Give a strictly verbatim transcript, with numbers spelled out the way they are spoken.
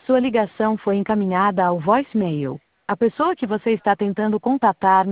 Sua ligação foi encaminhada ao voicemail. A pessoa que você está tentando contatar